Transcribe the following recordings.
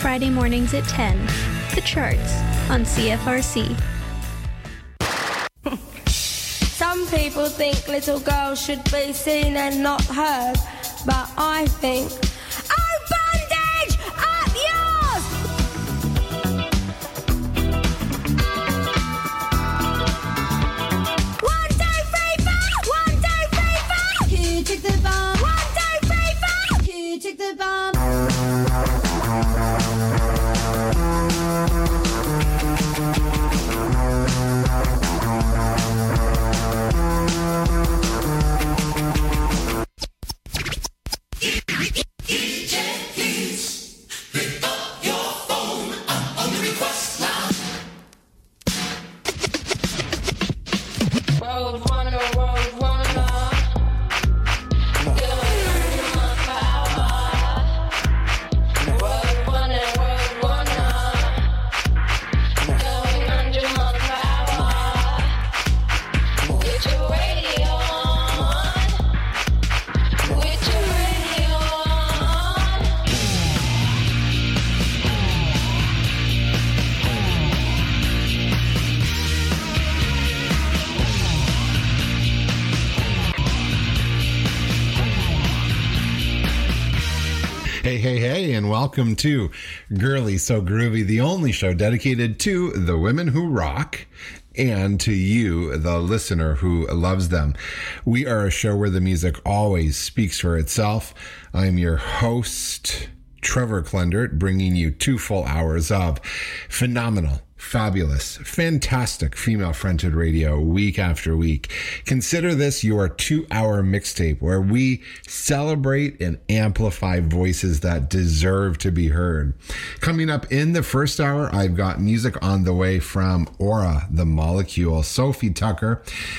Friday mornings at 10. The Charts on CFRC. Some people think little girls should be seen and not heard, but I think, oh, bondage, up yours! 1, 2, 3, 4! 1, 2, 3, 4! Here, take the bomb. 1, 2, 3, 4! Here, take the bomb. Hey, and welcome to Girly So Groovy, the only show dedicated to the women who rock and to you, the listener who loves them. We are a show where the music always speaks for itself. I'm your host, Trevor Klendert, bringing you 2 full hours of phenomenal, fabulous, fantastic female-fronted radio week after week. Consider this your 2-hour mixtape where we celebrate and amplify voices that deserve to be heard. Coming up in the first hour, I've got music on the way from Aura, The Molecule, Sophie Tucker.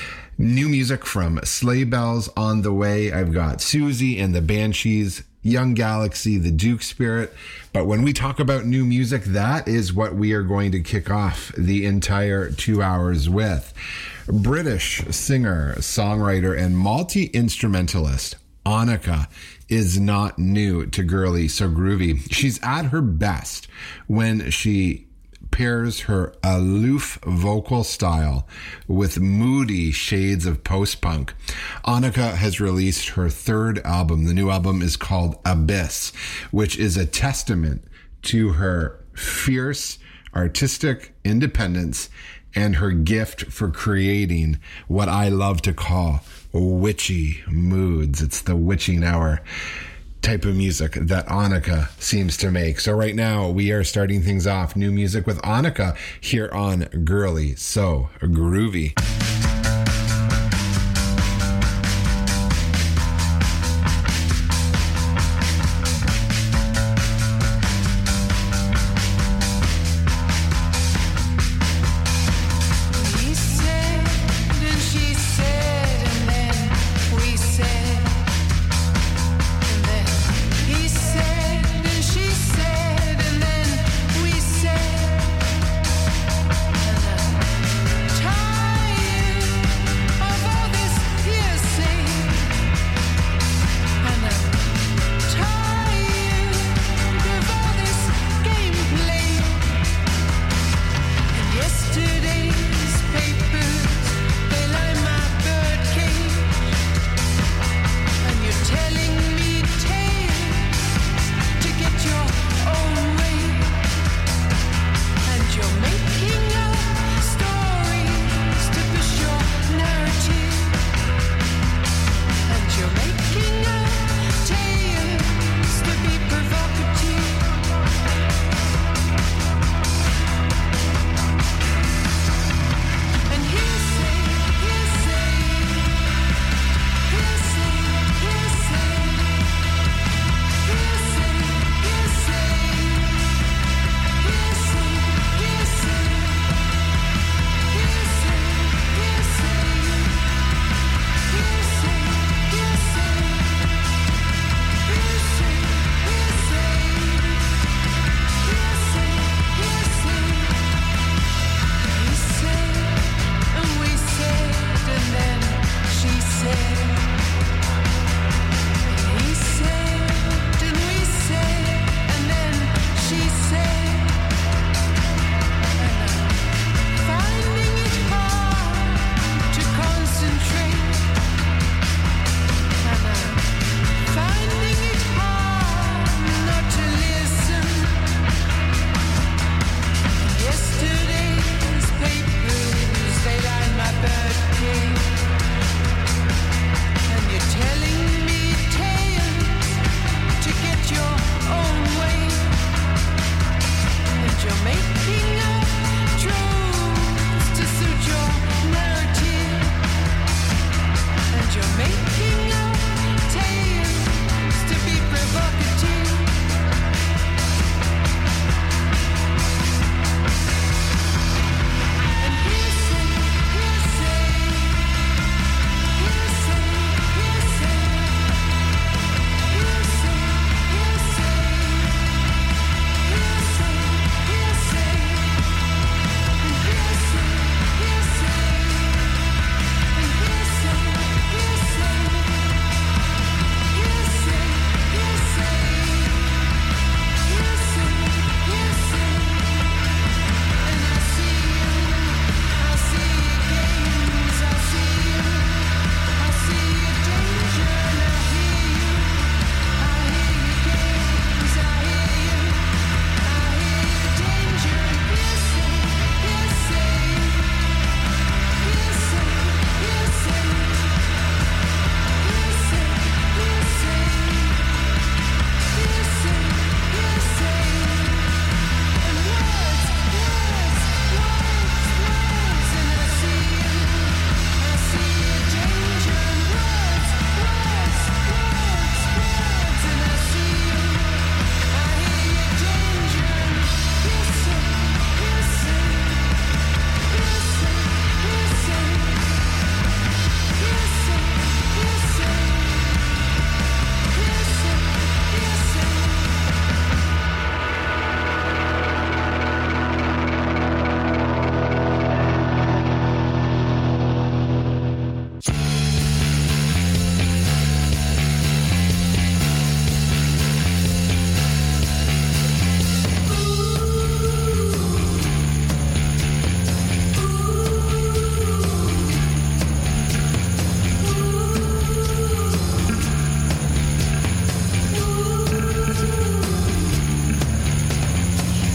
New music from Sleigh Bells on the way. I've got Susie and the Banshees, Young Galaxy, the Duke Spirit. But when we talk about new music, that is what we are going to kick off the entire 2 hours with. British singer, songwriter, and multi-instrumentalist Annika is not new to Girly So Groovy. She's at her best when she pairs her aloof vocal style with moody shades of post-punk. Annika has released her 3rd album. The new album is called Abyss, which is a testament to her fierce artistic independence and her gift for creating what I love to call witchy moods. It's the witching hour type of music that Annika seems to make. So right now we are starting things off. New music with Annika here on Girly So Groovy. Time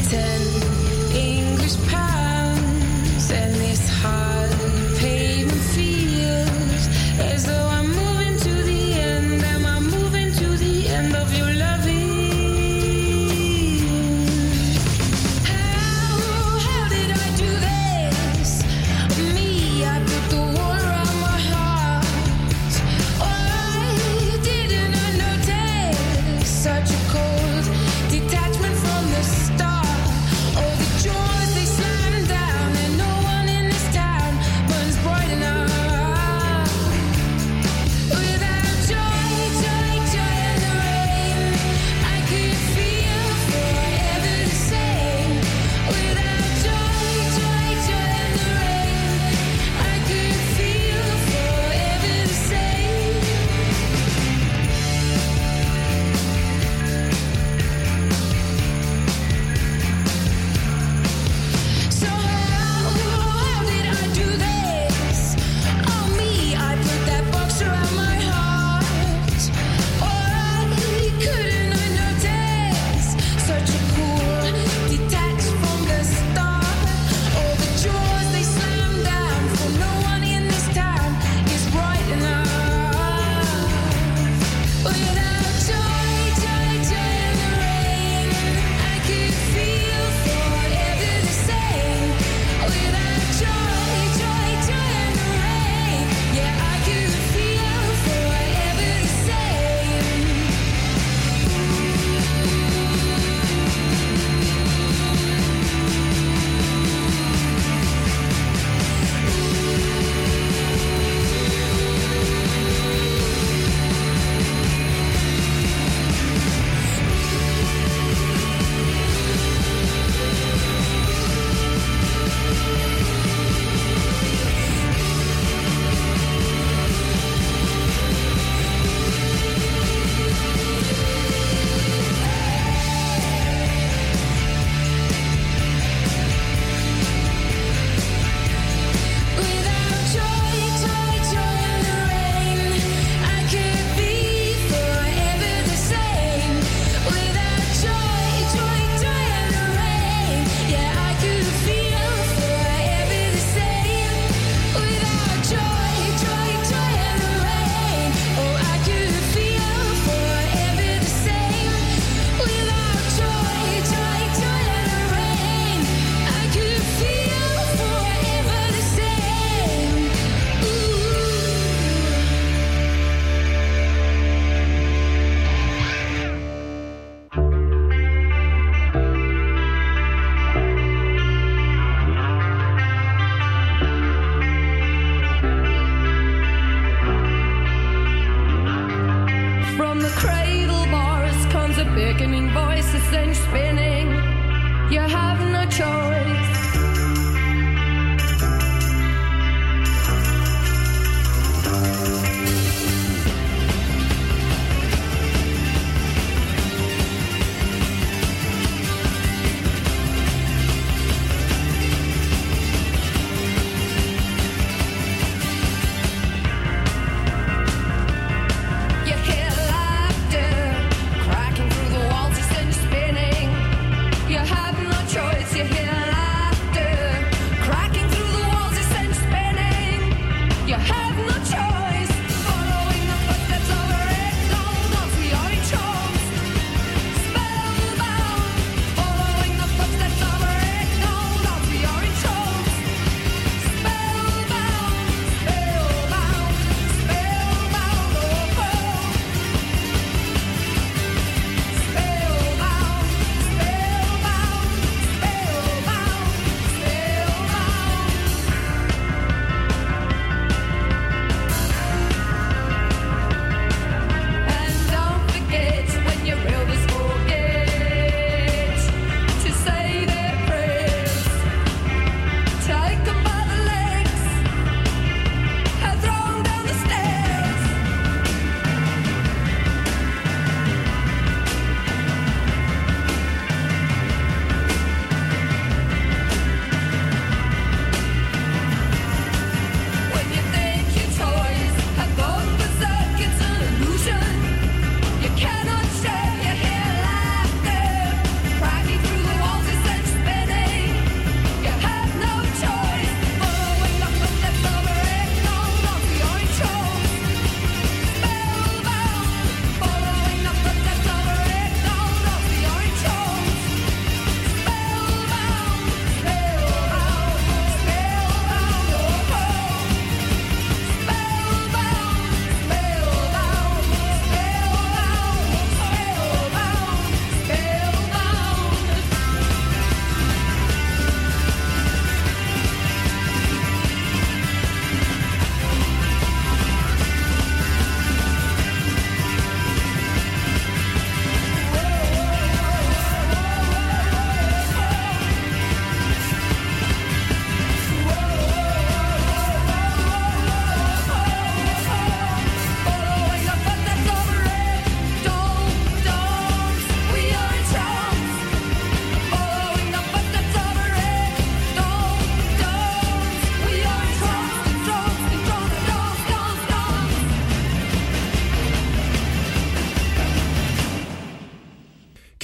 10 English pounds, and this hard pavement feels as though I'm moving to the end. Am I moving to the end of your loving? How did I do this? Me, I put the wall around my heart. Why didn't I notice such a cold detachment from the start? Oh, the jaws, they slam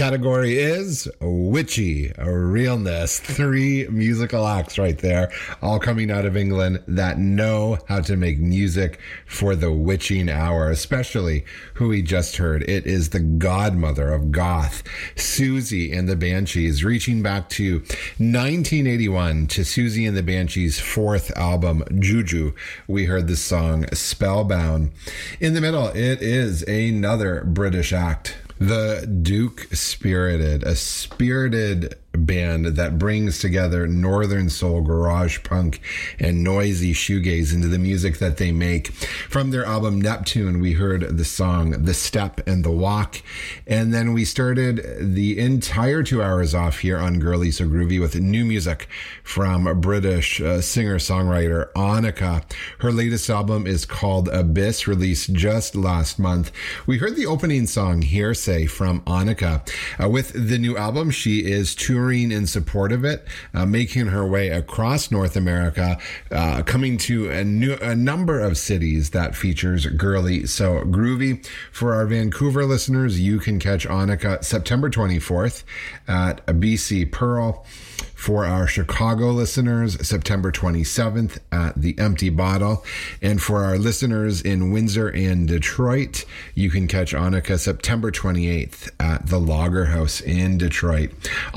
category is witchy realness. 3 musical acts right there, all coming out of England that know how to make music for the witching hour, especially who we just heard. It is the godmother of goth, Susie and the Banshees, reaching back to 1981 to Susie and the Banshees' 4th album, Juju. We heard the song Spellbound. In the middle, it is another British act, the Duke Spirited, a spirited band that brings together northern soul, garage punk, and noisy shoegaze into the music that they make. From their album Neptune, we heard the song The Step and the Walk, and then we started the entire 2 hours off here on Girly So Groovy with new music from a British singer-songwriter Annika. Her latest album is called Abyss, released just last month. We heard the opening song Hearsay from Annika. With the new album, she is touring in support of it, making her way across North America, coming to a number of cities that features Girly So Groovy. For our Vancouver listeners, you can catch Annika September 24th at BC Pearl. For our Chicago listeners, September 27th at the Empty Bottle. And for our listeners in Windsor and Detroit, you can catch Annika September 28th at the Lager House in Detroit.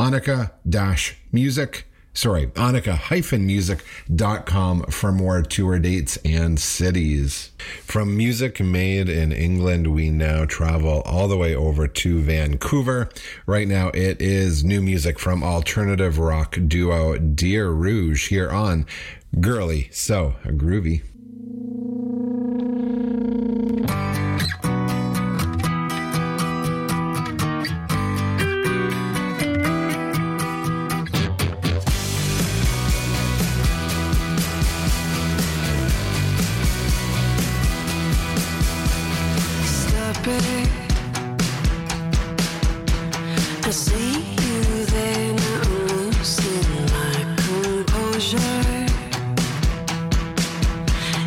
Annika-music.com for more tour dates and cities. From music made in England, we now travel all the way over to Vancouver. Right now, it is new music from alternative rock duo Dear Rouge here on Girly So Groovy. I see you there, now I'm losing my composure.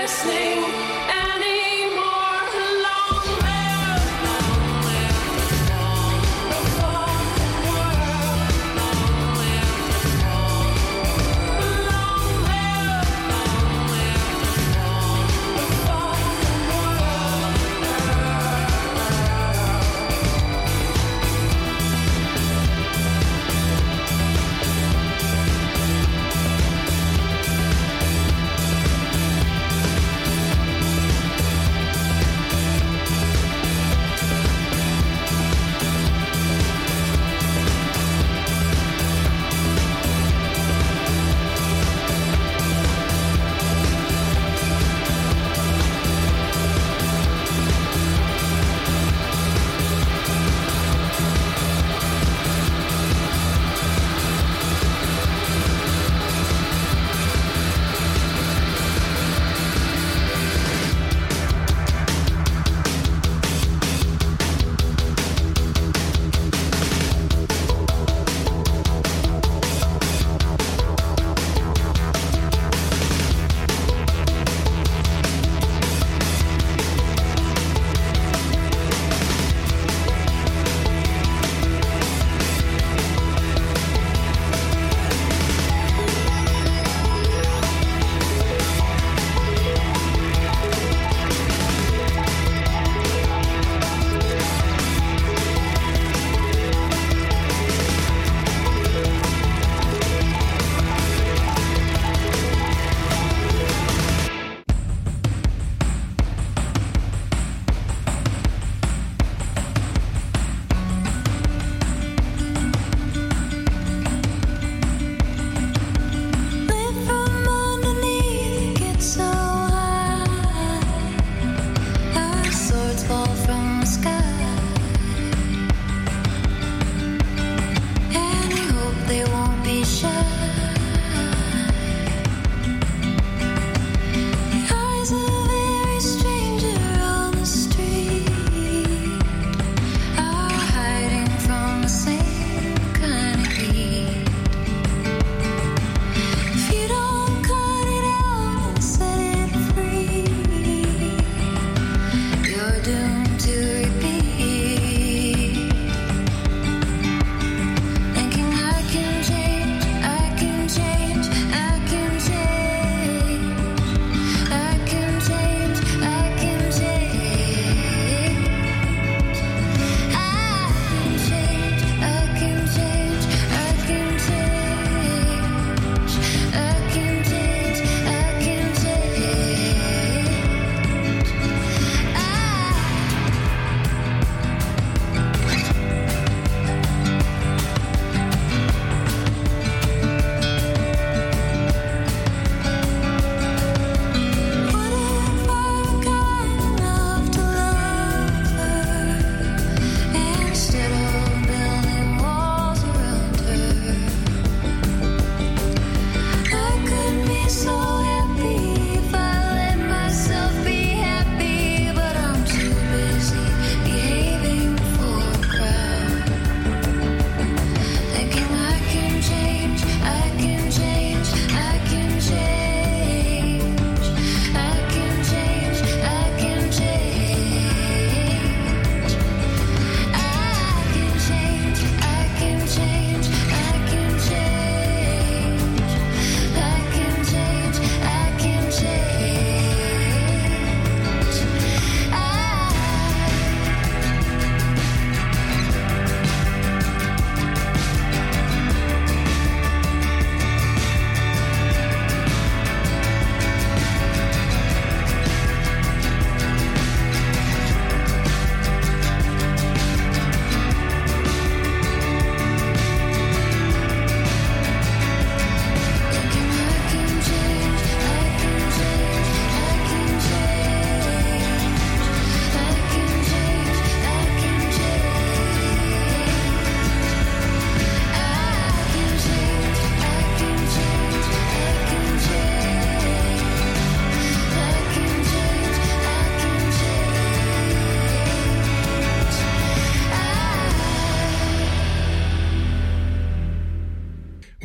listening anymore. Long live the fucking world. Long live the fucking world.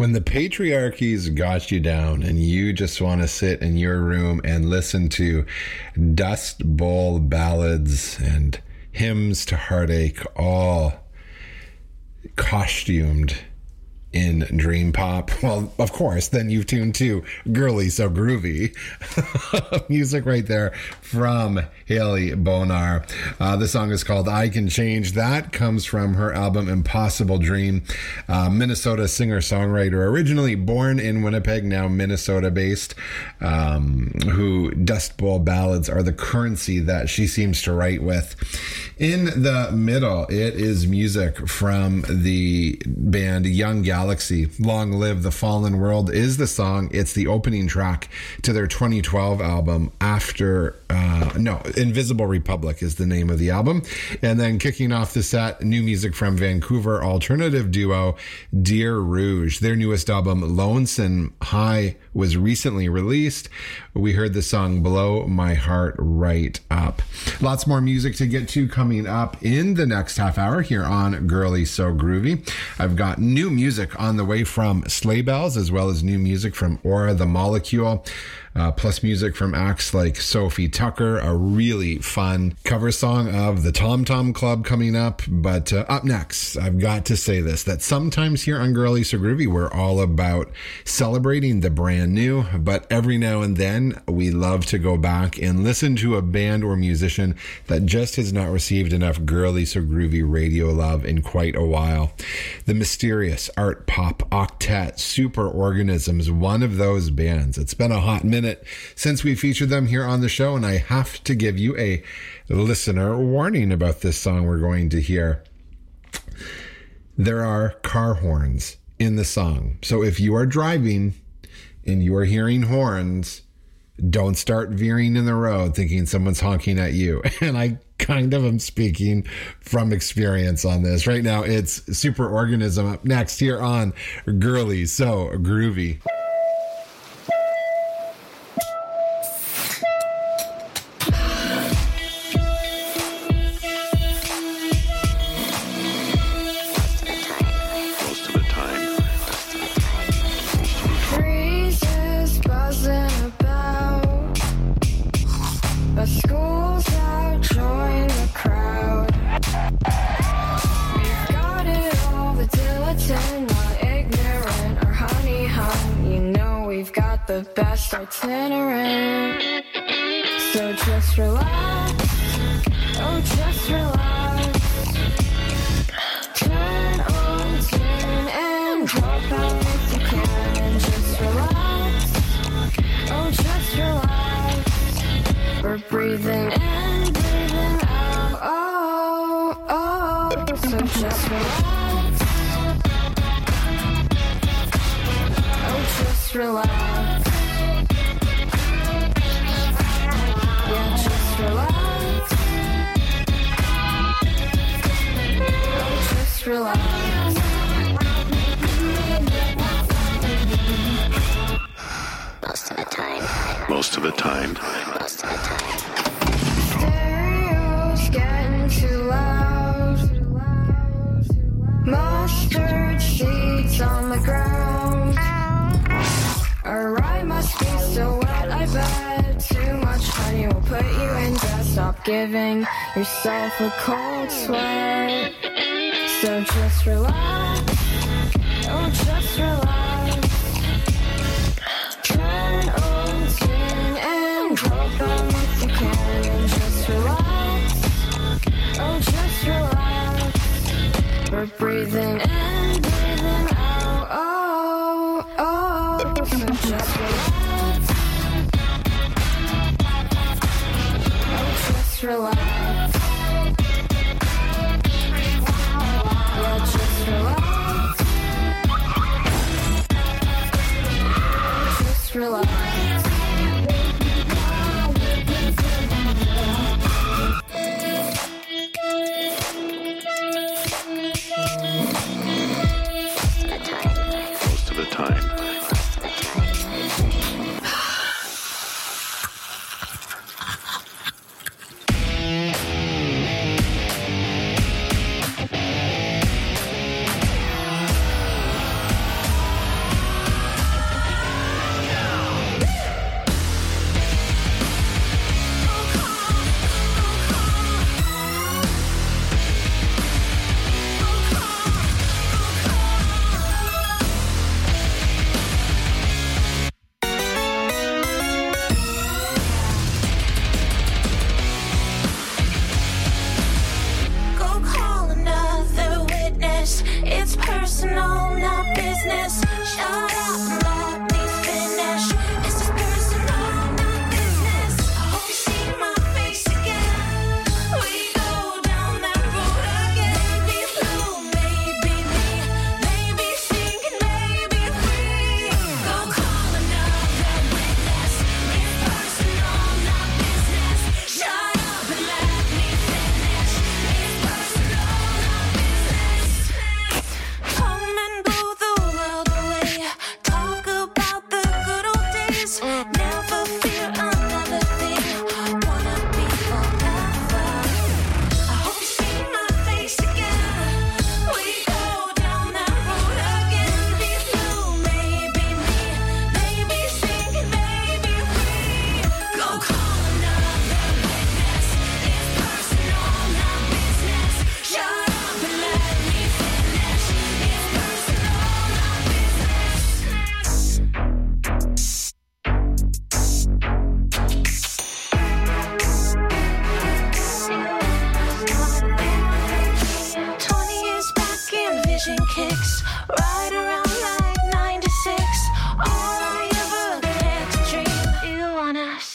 When the patriarchy's got you down and you just want to sit in your room and listen to Dust Bowl ballads and hymns to heartache, all costumed in dream pop, well, of course, then you've tuned to Girly So Groovy. Music right there from Haley Bonar. The song is called I Can Change. That comes from her album Impossible Dream. Minnesota singer-songwriter, originally born in Winnipeg, now Minnesota-based, who Dust Bowl ballads are the currency that she seems to write with. In the middle, it is music from the band Young Galaxy. Long Live the Fallen World is the song. It's the opening track to their 2012 album Invisible Republic is the name of the album. And then kicking off the set, new music from Vancouver alternative duo Dear Rouge. Their newest album, Lonesome High, was recently released. We heard the song Blow My Heart Right Up. Lots more music to get to coming up in the next half hour here on Girly So Groovy. I've got new music on the way from Sleigh Bells, as well as new music from Aura the Molecule. Plus music from acts like Sophie Tucker, a really fun cover song of the Tom Tom Club coming up. But up next, I've got to say this, that sometimes here on Girly So Groovy, we're all about celebrating the brand new, but every now and then we love to go back and listen to a band or musician that just has not received enough Girly So Groovy radio love in quite a while. The mysterious art pop octet Superorganisms, one of those bands. It's been a hot minute since we featured them here on the show, and I have to give you a listener warning about this song we're going to hear. There are car horns in the song, so if you are driving and you are hearing horns, don't start veering in the road thinking someone's honking at you. And I kind of am speaking from experience on this. Right now, it's Superorganism up next here on Girly So Groovy. The best itinerant. So just relax, oh just relax. Turn on tune and drop out if you can. Just relax, oh just relax. We're breathing in, breathing out, oh, oh. So just relax, oh just relax. Relax. Most of the time. Most of the time. Most of the time. Stereo's getting too loud. Mustard seeds on the ground. Our ride must be so wet, I bet. Too much honey will put you in debt. Stop giving yourself a cold sweat. So just relax, oh just relax. Turn on tune and drop them if you can. Just relax, oh just relax. We're breathing in, breathing out, oh, oh. So just relax, oh just relax. Just relax. Just relax.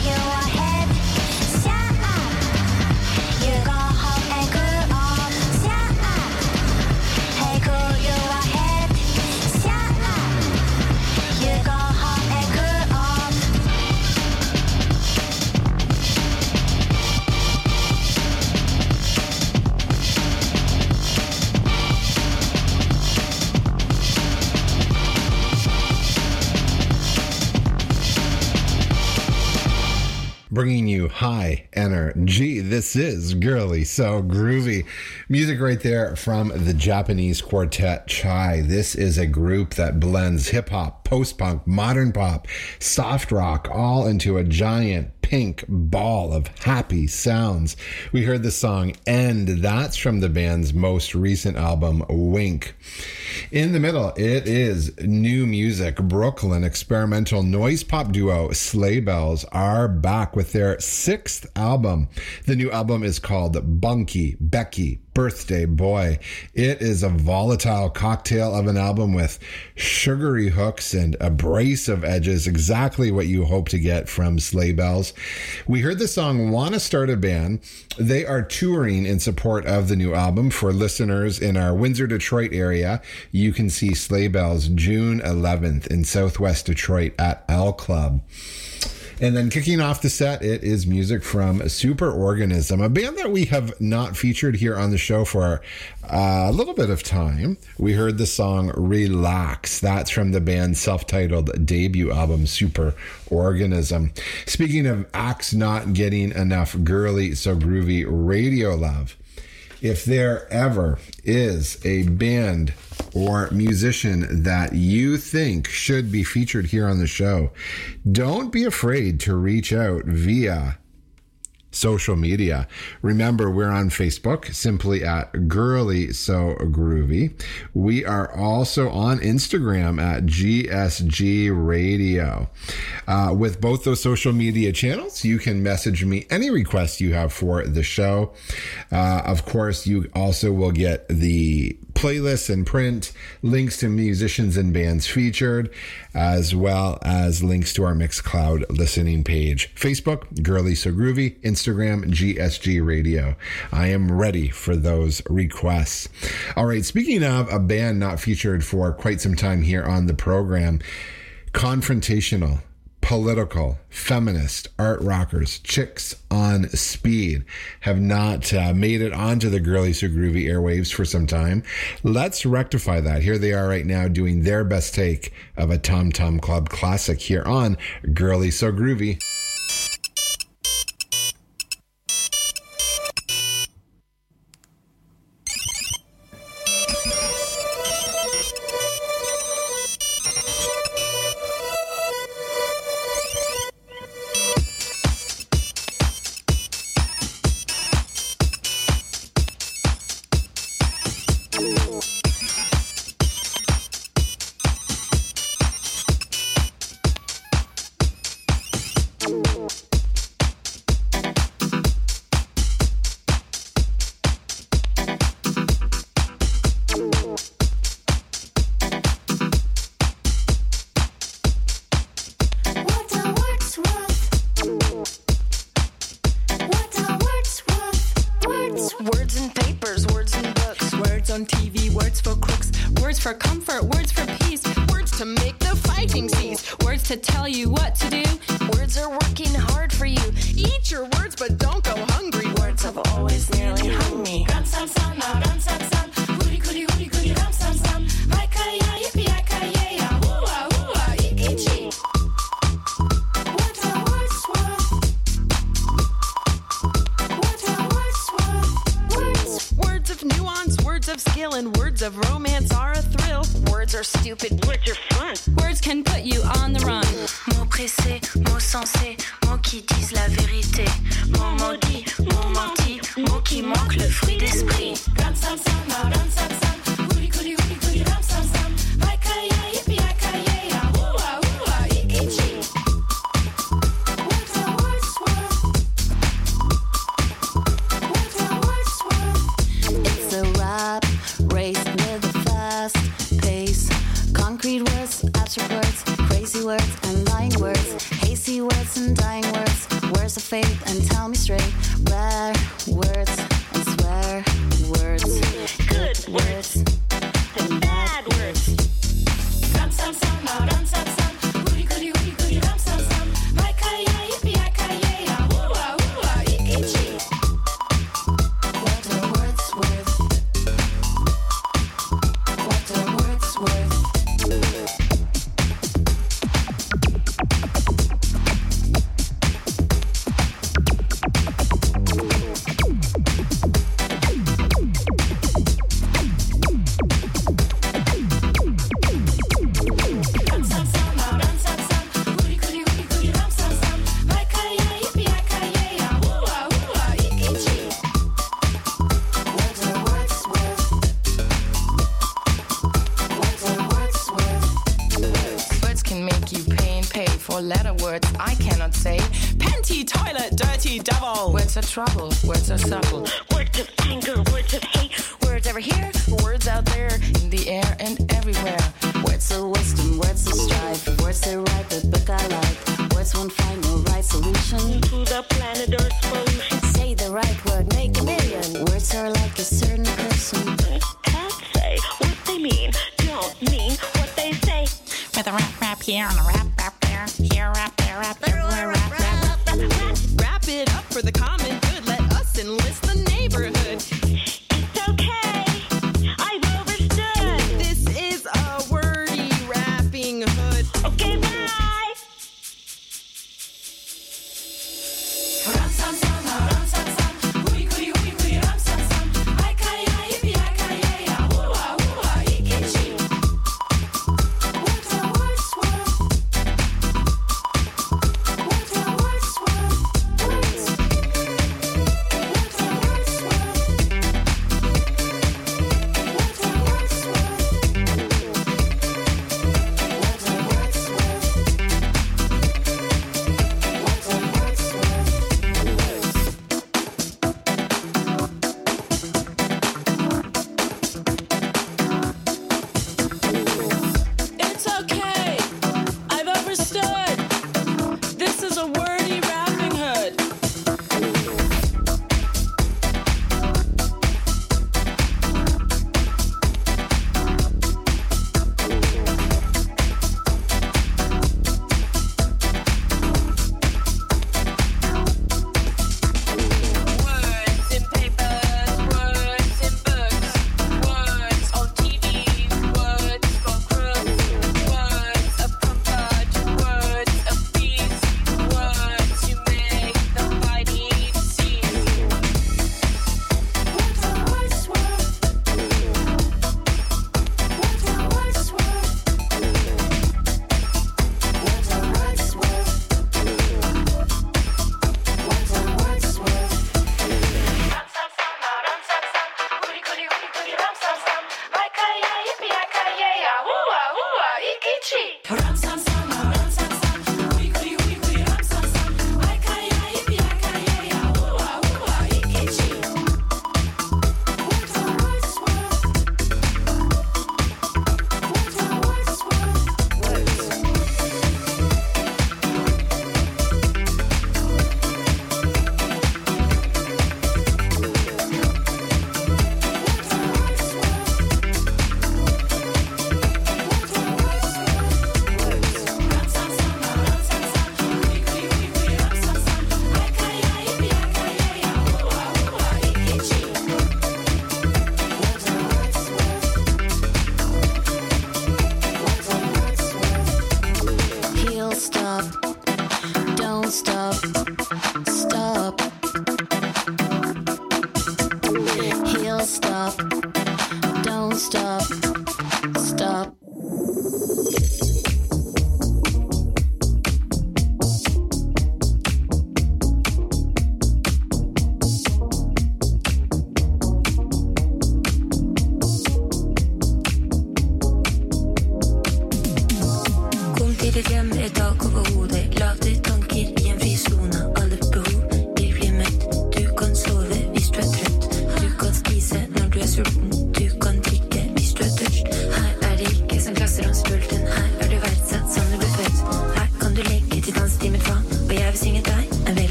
your head. Shut up. You go home and cool off. Shut up. Hey, cool your head. Shut up. You go home and cool off. Bringing you high energy. This is Girly So Groovy. Music right there from the Japanese quartet Chai. This is a group that blends hip-hop, post-punk, modern pop, soft rock, all into a giant pink ball of happy sounds. We heard the song End. That's from the band's most recent album, Wink. In the middle, it is new music. Brooklyn experimental noise pop duo Sleigh Bells are back with their 6th album. The new album is called Bunky Becky Birthday Boy. It is a volatile cocktail of an album with sugary hooks and abrasive edges, exactly what you hope to get from Sleigh Bells. We heard the song Wanna Start a Band. They are touring in support of the new album. For listeners in our Windsor, Detroit area, you can see Sleigh Bells June 11th in Southwest Detroit at L Club. And then kicking off the set, it is music from Superorganism, a band that we have not featured here on the show for a little bit of time. We heard the song Relax. That's from the band's self-titled debut album, Superorganism. Speaking of acts not getting enough Girly So Groovy radio love, if there ever is a band or musician that you think should be featured here on the show, don't be afraid to reach out via social media. Remember, we're on Facebook, simply at Girly So Groovy. We are also on Instagram at GSG Radio. With both those social media channels, you can message me any requests you have for the show. Of course, you also will get the playlists and print, links to musicians and bands featured, as well as links to our Mixcloud listening page. Facebook, Girly So Groovy. Instagram, GSG Radio. I am ready for those requests. All right, speaking of a band not featured for quite some time here on the program, confrontational, political, feminist, art rockers, Chicks on Speed have not made it onto the Girly So Groovy airwaves for some time. Let's rectify that. Here they are right now doing their best take of a Tom Tom Club classic here on Girly So Groovy. Trouble, words are subtle, words of anger, words of hate, words over here, words out there, in the air and everywhere. Words of wisdom, words of strife, words that write the book I like. Words won't find no right solution to the planet Earth's pollution. Say the right word, make a million. Words are like a certain person. Can't say what they mean, don't mean what they say. With a rap here and a rap there, here rap there, rap everywhere, rap. Wrap it up for the common good. Let us enlist the neighborhood. It's okay, I've overstood. This is a wordy rapping hood. Okay, bye.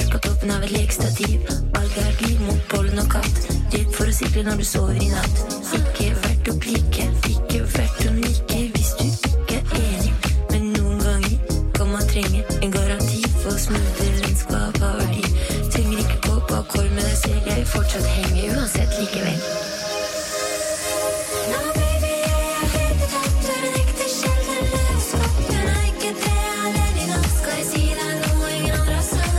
På toppen av et lekestativ. Alger, lyd mot pollen og katt. Redd for å sikre når du sover i natt. Ikke verdt å like, ikke verdt å nikke hvis du ikke er enig. Men noen ganger kan man trenge en garanti for smoother vennskap av verdi. Trenger ikke gå på akkord med deg selv, jeg vil fortsatt henge uansett likevel. Nå baby, jeg vet at du er en ekte sjelden løskap. Men er ikke det alene i natt, skal jeg si deg noe ingen andre har sagt.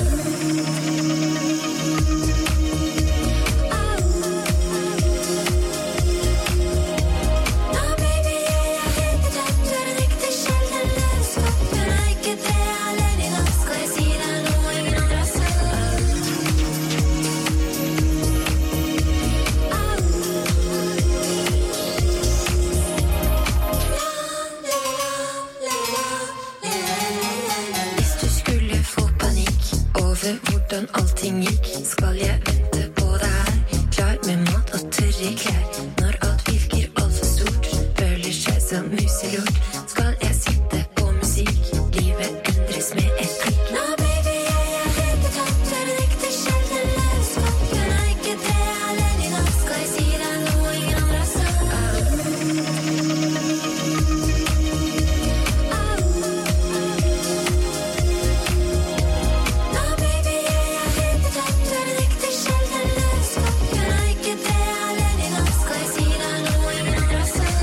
Nå baby, jeg vet at du er en ekte sjelden løskap. Men er ikke det alene i natt, skal jeg si deg noe ingen andre har sagt. Hvis du skulle få panikk over hvordan allting gikk, skal jeg vente på deg her, klar med mat og tørre klær. Når alt virker alt for stort, føler seg som muselort, skal jeg sitte på musikk, livet endres med et klikk. Nå baby, jeg vet at du er en ekte sjelden løskap. Men er ikke det alene i natt, skal jeg si deg noe ingen andre har sagt. Nå baby, jeg vet at du er en ekte sjelden løskap. Men er ikke det alene i natt, skal jeg si deg noe ingen andre har sagt.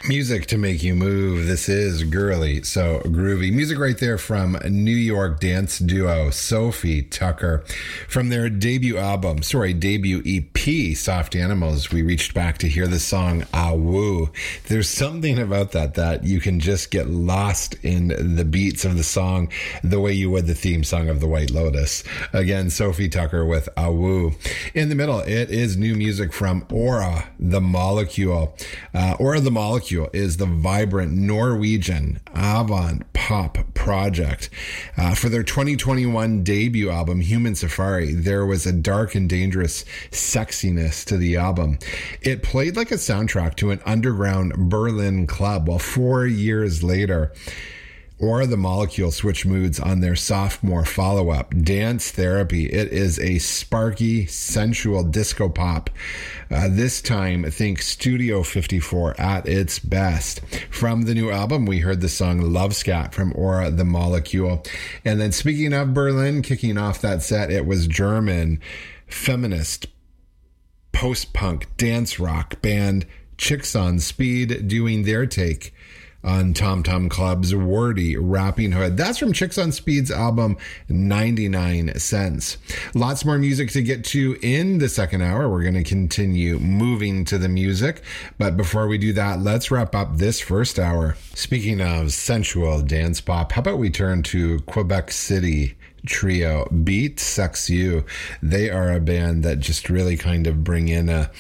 Music to make you move. This is Girly So Groovy. Music right there from New York dance duo Sophie Tucker. From their debut EP, Soft Animals, we reached back to hear the song Ah Woo. There's something about that you can just get lost in the beats of the song the way you would the theme song of The White Lotus. Again, Sophie Tucker with Ah Woo. In the middle, it is new music from Aura the Molecule. Aura the Molecule is the vibrant Norwegian avant pop project. For their 2021 debut album, Human Safari, there was a dark and dangerous sexiness to the album. It played like a soundtrack to an underground Berlin club, while 4 years later, Aura the Molecule switch moods on their sophomore follow-up, Dance Therapy. It is a sparky, sensual disco pop. This time, think Studio 54 at its best. From the new album, we heard the song Love Scat from Aura the Molecule. And then speaking of Berlin, kicking off that set, it was German feminist post-punk dance rock band Chicks on Speed doing their take on Tom Tom Club's wordy Rapping Hood. That's from Chicks on Speed's album 99 Cents. Lots more music to get to in the second hour. We're going to continue moving to the music. But before we do that, let's wrap up this first hour. Speaking of sensual dance pop, how about we turn to Quebec City trio Beat Sex You. They are a band that just really kind of bring in a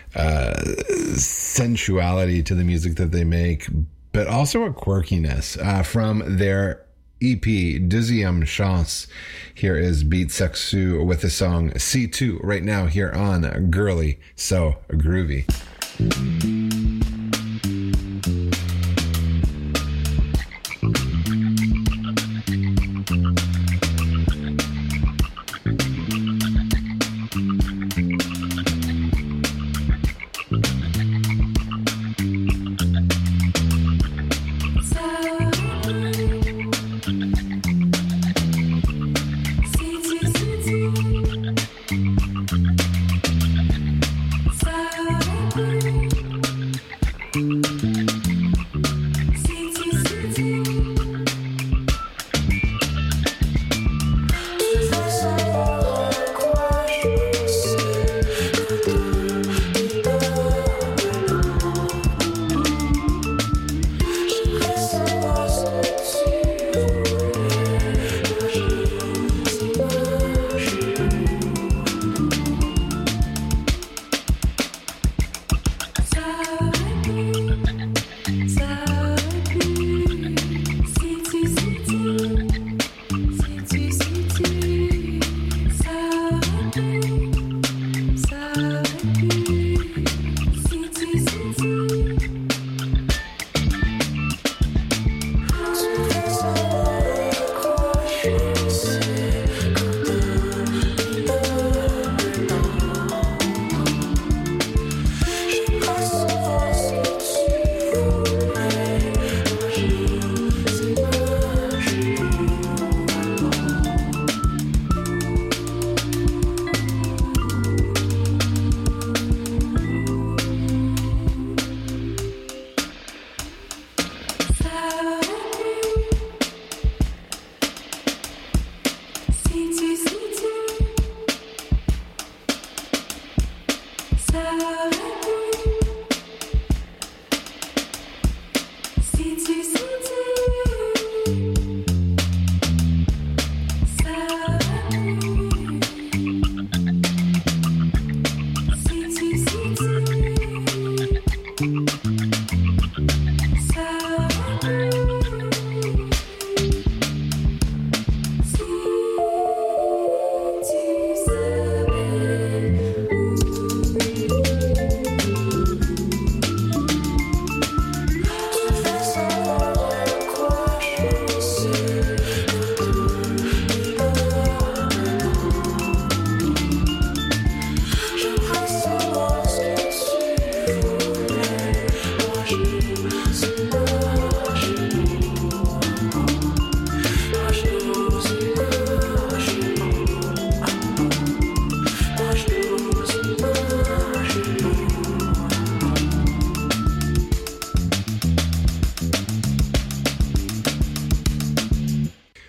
sensuality to the music that they make, but also a quirkiness. From their EP, Deuxième Chance, here is Beat Sex You with the song C2 right now here on Girly So Groovy.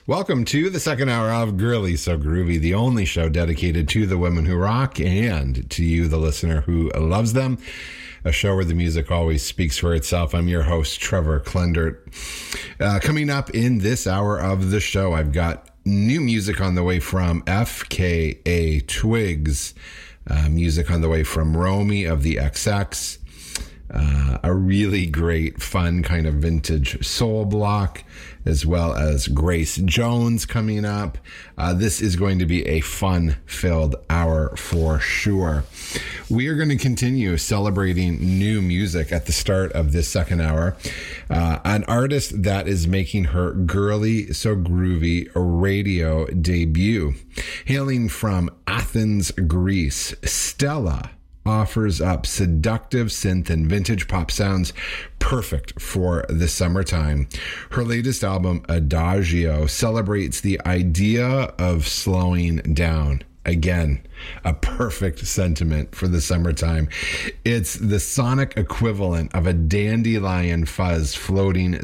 Welcome to the second hour of Girly So Groovy, the only show dedicated to the women who rock and to you, the listener who loves them. A show where the music always speaks for itself. I'm your host, Trevor Klendert. Coming up in this hour of the show, I've got new music on the way from FKA Twigs, music on the way from Romy of the XX, a really great, fun kind of vintage soul block, as well as Grace Jones coming up. This is going to be a fun-filled hour for sure. We are going to continue celebrating new music at the start of this second hour. An artist that is making her Girly So Groovy radio debut. Hailing from Athens, Greece, Stella offers up seductive synth and vintage pop sounds perfect for the summertime. Her latest album, Adagio, celebrates the idea of slowing down. Again, a perfect sentiment for the summertime. It's the sonic equivalent of a dandelion fuzz floating